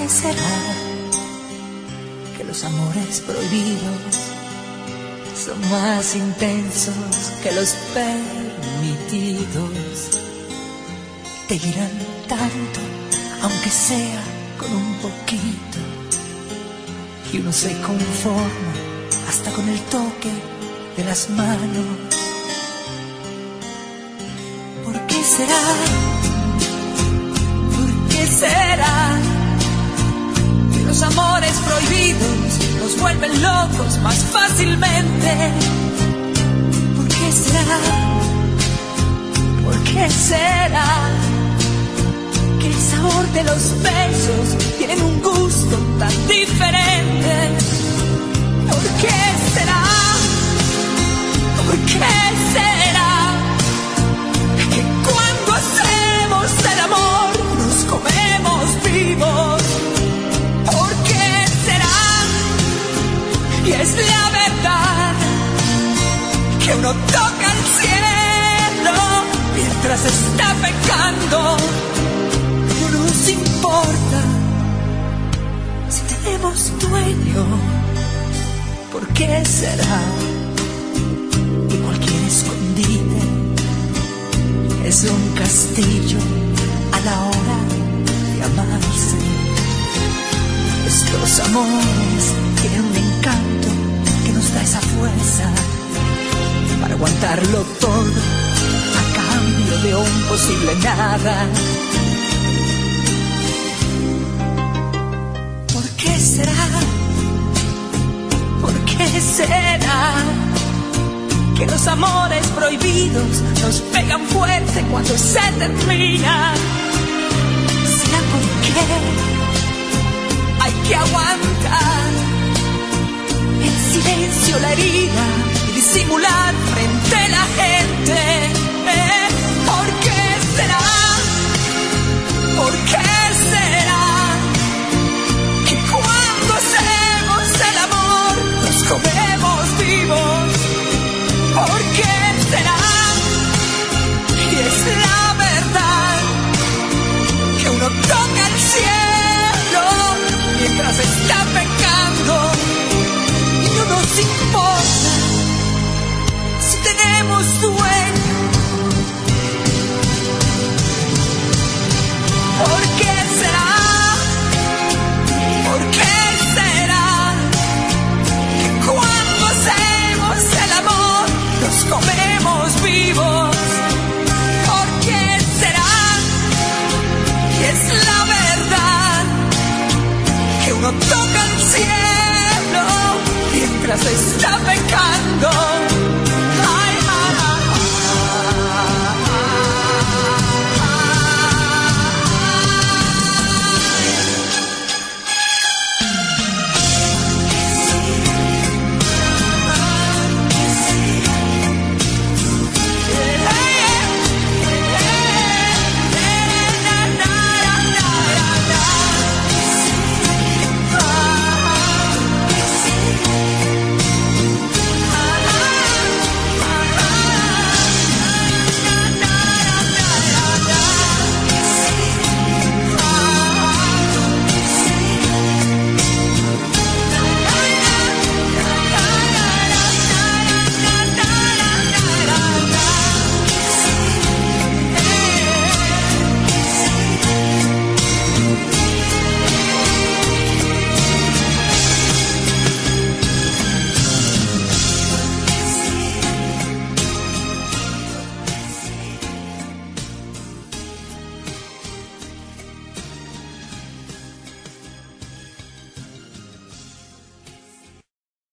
qué será que los amores prohibidos son más intensos que los permitidos? Te dirán tanto, aunque sea con un poquito, y uno se conforma hasta con el toque de las manos. ¿Por qué será? ¿Por qué será que los amores prohibidos nos vuelven locos más fácilmente? ¿Por qué será? ¿Por qué será que el sabor de los besos tienen un gusto tan diferente? ¿Por qué será? ¿Por qué será que cuando hacemos el amor nos comemos vivos? ¿Por qué será? Y es la verdad que uno toca el cielo mientras está pecando. No nos importa si tenemos dueño. ¿Por qué será que cualquier escondite es un castillo a la hora de amarse? Estos amores tienen un encanto que nos da esa fuerza para aguantarlo todo a cambio de un posible nada. ¿Por qué será? ¿Por qué será que los amores prohibidos nos pegan fuerte cuando se terminan?